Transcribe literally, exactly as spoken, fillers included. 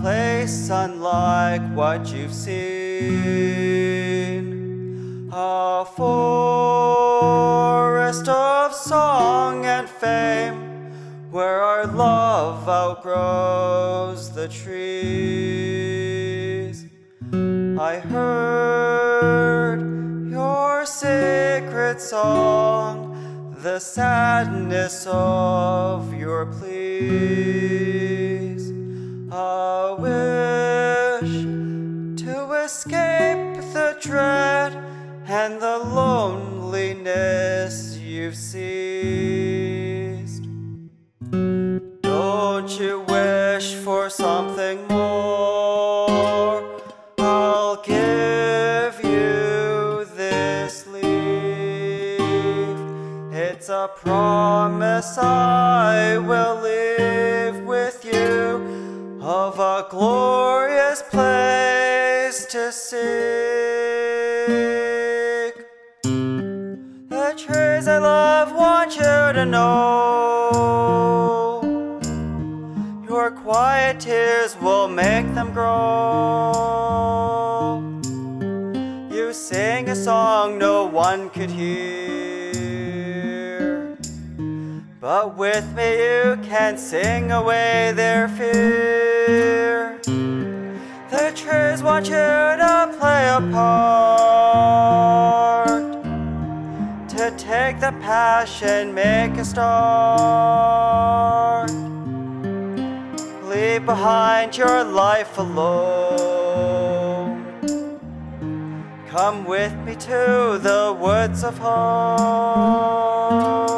place unlike what you've seen, a forest of song and fame, where our love outgrows the trees. I heard your sacred song, the sadness of your pleas, a wish to escape the dread and the loneliness you've seized. Don't you wish for something more? I'll give you this leaf. It's a promise I will leave with you, of a glorious place to seek. The trees I love want you to know, your quiet tears will make them grow. You sing a song no one could hear, but with me you can sing away their fear. The trees want you to play a part, to take the passion, make a start. Leave behind your life alone. Come with me to the woods of home.